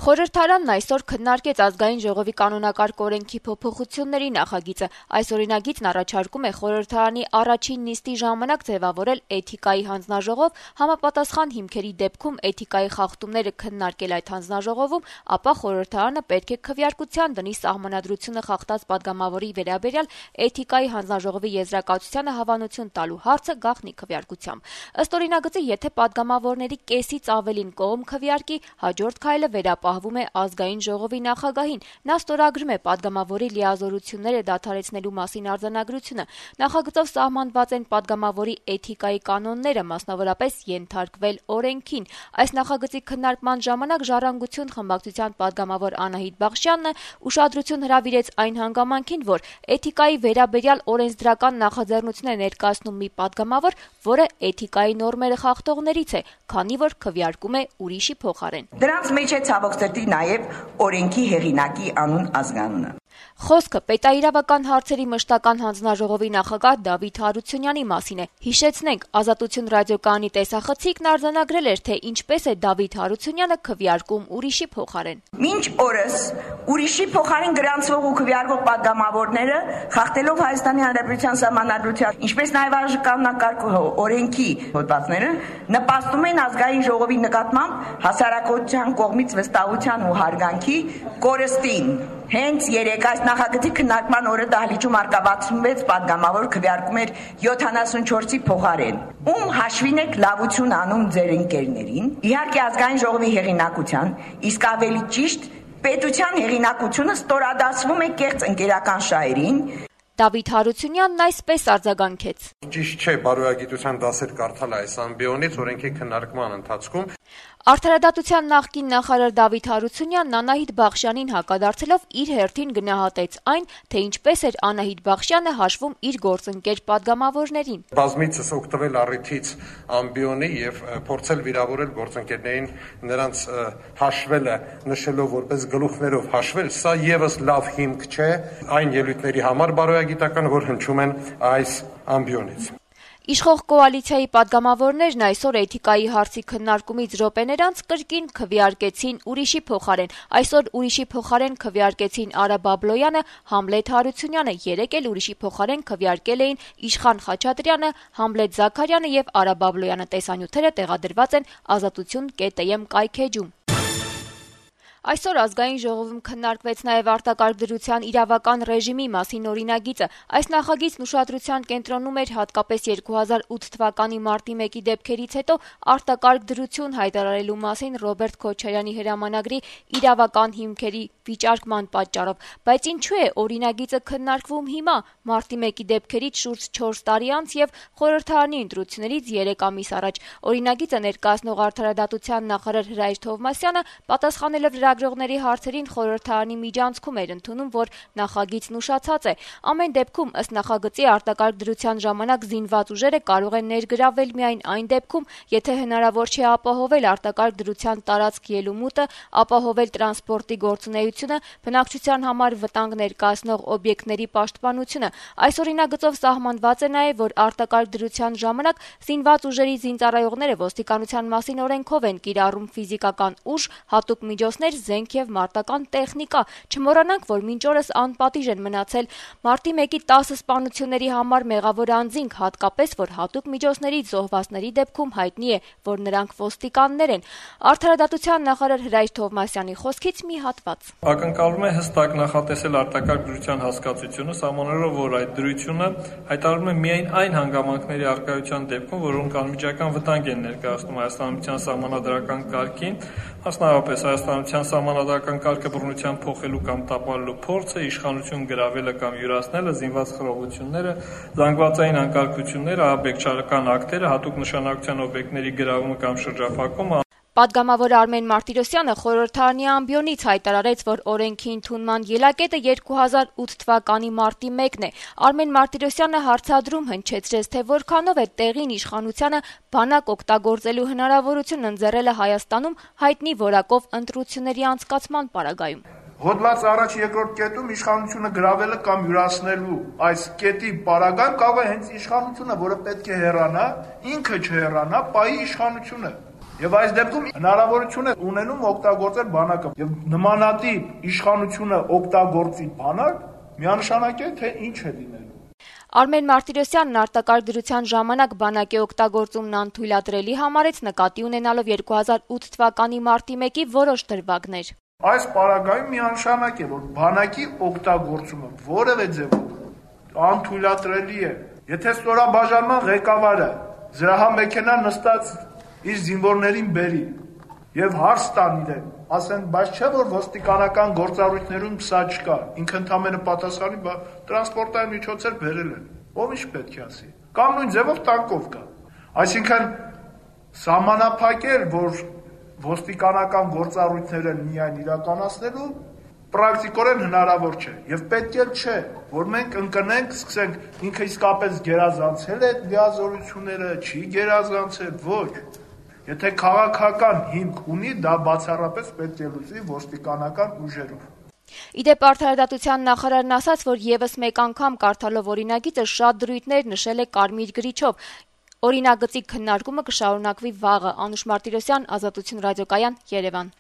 Խորհրդարանն այսօր քննարկեց ազգային ժողովի կանոնակարգ օրենքի փոփոխությունների նախագիծը։ Այս օրինագիծն առաջարկում է խորհրդարանի առաջին նիստի ժամանակ ձևավորել էթիկայի հանձնաժողով, համապատասխան հիմքերի դեպքում էթիկայի խախտումները քննարկել այդ հանձնաժողովում, ապա խորհրդարանը պետք է քվեարկության դնի սահմանադրությունը խախտած падգամավորի վերաբերյալ էթիկայի հանձնաժողովի եզրակացությանը հավանություն տալու հարցը գաղտնի քվեարկությամբ։ Ըստ օրինագծի, եթե падգամավորների կեսից ավելին կողմ քվեարկի, հաջորդ քայլը վերապահվում է ազգային ժողովի նախագահին։ Նա ստորագրում է падգամավորի լիազորությունները դադարեցնելու մասին արձանագրությունը։ Նախագծով սահմանված են падգամավորի էթիկայի կանոնները, մասնավորապես ենթարկվել օրենքին։ Այս նախագծի քննարկման ժամանակ «Ժառանգություն» խմբակցության падգամավոր Անահիտ Բախշյանն ուշադրություն հրավիրեց այն հանգամանքին, որ էթիկայի վերաբերյալ օրենսդրական նախաձեռնություն է ներկայացնում մի падգամավոր, որը էթիկայի նորմերը խախտողներից է, քանի որ քվեարկում է ուրիշի փոխարեն։ Դրանց մեջ է ցավոք սրտի նաև օրենքի հեղինակի անուն ազգանունը։ Խոսքը պետաիրավական հարցերի մշտական հանձնաժողովի նախագահ Դավիթ Հարությունյանի մասին է։ Հիշեցնենք, Ազատություն ռադիոկայանի տեսախցիկն արձանագրել էր, թե ինչպես է Դավիթ Հարությունյանը քվեարկում ուրիշի փոխարեն։ Մինչ օրս ուրիշի փոխարեն գրանցվող ու քվեարկող падգամավորները, խախտելով Հայաստանի Հանրապետության Սահմանադրության, ինչպես նաև արժանապատվական օրենքի հոդվածները, նպաստում են ազգային ժողովի նկատմամբ հասարակության կողմից վստահության ու հարգանքի կորստին։ Հենց երեկ այս նախագծի քննարկման օրը դահլիճում արկաբացում 6 падգամավոր քվեարկում էր 74-ի փոխարեն։ Ում հաշվին եք լավություն անում ձեր ընկերներին։ Իհարկե ազգային ժողովի հեղինակության, իսկ ավելի ճիշտ պետության հեղինակությունը ստորադասվում է կեղծ ընկերական շահերին։ Դավիթ Հարությունյանն այսպես արձագանքեց. Ճիշտ չէ բարոյագիտության դասեր կարդալ այս ամբիոնից օրենքի քննարկման ընթացքում։ Արդարադատության նախկին նախարար Դավիթ Հարությունյանն Անահիտ Բախշյանին հակադարձելով իր հերթին գնահատեց այն, թե ինչպես էր Անահիտ Բախշյանը հաշվում իր գործընկեր падգամավորներին։ Բազմիցս օգտվել առիթից ամբիոնի եւ փորձել վիրավորել գործընկերներին, նրանց հաշվելը նշելով որպես գլուխներով հաշվել, սա եւս լավ հիմք չէ այն ելույթների համար բարոյագիտական, որ հնչում են այս ամբիոնից։ Իշխող կոալիցիայի падգամավորներն այսօր էթիկայի հարցի քննարկումից րոպեներ անց կրկին քվեարկեցին ուրիշի փոխարեն։ Այսօր ուրիշի փոխարեն քվեարկեցին Արա Բաբլոյանը, Համլետ Հարությունյանը, երեկ էլ ուրիշի փոխարեն քվեարկել էին Իշխան Խաչատրյանը, Համլետ Զաքարյանը եւ Արա Բաբլոյանը։ Տեսանյութերը տեղադրված են azatutun.am կայքեջում։ Այսօր ազգային ժողովում քննարկվեց նաև արտակարգ դրության իրավական ռեժիմի մասին օրինագիծը։ Այս նախագիծն ուշադրության կենտրոնում էր հատկապես 2008 թվականի մարտի 1-ի դեպքերից հետո արտակարգ դրություն հայտարարելու մասին Ռոբերտ Քոչարյանի հրամանագրի իրավական հիմքերի վիճարկման պատճառով։ Բայց ինչու է օրինագիծը քննարկվում հիմա, մարտի 1-ի դեպքերից շուրջ 4 տարի անց եւ խորհրդարանի ընտրություններից 3 ամիս առաջ։ Օրինագիծը ներկայացնող Արդարադատության նախարար Հրայր Թովմասյանը պատասխանելով լրագրողների հարցերին խորհրդարանի միջանցքում էր ընդունում, որ նախագիծն ուշացած է։ Ամեն դեպքում ըստ նախագծի արտակարգ դրության ժամանակ զինված ուժերը կարող են ներգրավել միայն այն դեպքում, եթե հնարավոր չէ ապահովել արտակարգ դրության տարածք ելումուտը, ապահովել տրանսպորտի գործունեությունը, բնակչության համար վտանգ ներկայացնող օբյեկտների պաշտպանությունը։ Այս օրինագծով սահմանված է նաև, որ արտակարգ դրության ժամանակ զինված ուժերի զինծառայողները ոստիկանության մասին օրենքով են կիրառում ֆիզիկական ուժ, հատուկ միջոցներ, զենք եւ մարտական տեխնիկա։ Չմոռանանք, որ մինչ օրս անպատիժ են մնացել մարտի 1-ի 10 սպանությունների համար մեղավոր անձինք, հատկապես որ հատուկ միջոցներից զոհվածների դեպքում հայտնի է, որ նրանք ոստիկաններ են։ Արդարադատության նախարար Հրայր Թովմասյանի խոսքից մի հատված. Ակնկալվում է հստակ նախատեսել արտակարգ դրության հասկացությունը, սահմանելով, որ այդ դրությունը հայտարարում է միայն այն հանգամանքների առկայության դեպքում, որոնք անմիջական վտանգ են ներկայացնում Հայաստանության սահմանադրական կարգին, մասնավորապես Հայաստանության սահմանադրական կարգը բռնությամբ փոխելու կամ տապալելու փորձը, իշխանություն գրավելը կամ յուրացնելը, զինված խռովությունները, զանգվածային անկարգությունները, ահաբեկչական ակտերը, հատուկ նշանակության օբյեկտների գրավումը կամ շրջափակումը։ Պատգամավոր Արմեն Մարտիրոսյանը խորհրդարանի ամբիոնից հայտարարեց, որ օրենքի ընդունման ելակետը 2008 թվականի մարտի 1-ն է։ Արմեն Մարտիրոսյանը հարցադրում հնչեցրեց, թե որքանով է տեղին իշխանությանը բանակ օգտագործելու հնարավորություն ընձեռելը Հայաստանում հայտնի որակով ընտրությունների անցկացման պարագայում։ Հոդված առաջ երկրորդ կետում իշխանությունը գրավելը կամ յուրացնելու այս կետի պարագան կարող է հենց իշխանությունը, որը պետք է հեռանա, ինքը չհեռանա, պայի իշխանությունը։ Եվ այս դեպքում հնարավորություն է ունենում օգտագործել բանակը։ Եվ նմանատիպ իշխանությունը օգտագործի բանակ, միանշանակ է, թե ինչ է լինելու։ Արմեն Մարտիրոսյանն արտակարգ դրության ժամանակ բանակի օգտագործումն անթույլատրելի համարեց, նկատի ունենալով 2008 թվականի մարտի 1-ի որոշ դրվագներ։ Այս պարագայում միանշանակ է, որ բանակի օգտագործումը որևէ ձևով անթույլատրելի է։ Եթե ստորաբաժանման ղեկավարը զրահամեքենա նստած իր զինվորներին բերի եւ հարց տան իրեն, ասեն, բայց չէ որ ոստիկանական գործառույթներում սա չկա, ինքը ընդամենը պատասխանի, տրանսպորտային միջոցներ բերել են, ով ինչ պետք է ասի, կամ նույն ձևով տանկով կա, այսինքն սահմանափակել, որ ոստիկանական գործառույթները միայն իրականացնելու պրակտիկորեն հնարավոր չէ եւ պետք էլ չէ, որ մենք ընկնենք, սկսենք ինքը իսկապես գերազանցել է լիազորությունները, չի գերազանցել, ոչ։ Եթե քաղաքական հիմք ունի, դա բացառապես պետք է լուծի ոստիկանական ուժերով։ Իդեպ արդարադատության նախարարն ասաց, որ եւս մեկ անգամ կարդալով օրինագիծը շատ դրույթներ նշել է կարմիր գրիչով։ Օրինագծի քննարկումը կշարունակվի վաղը։ Անուշ Մարտիրոսյան, Ազատություն ռադիոկայան, Երևան։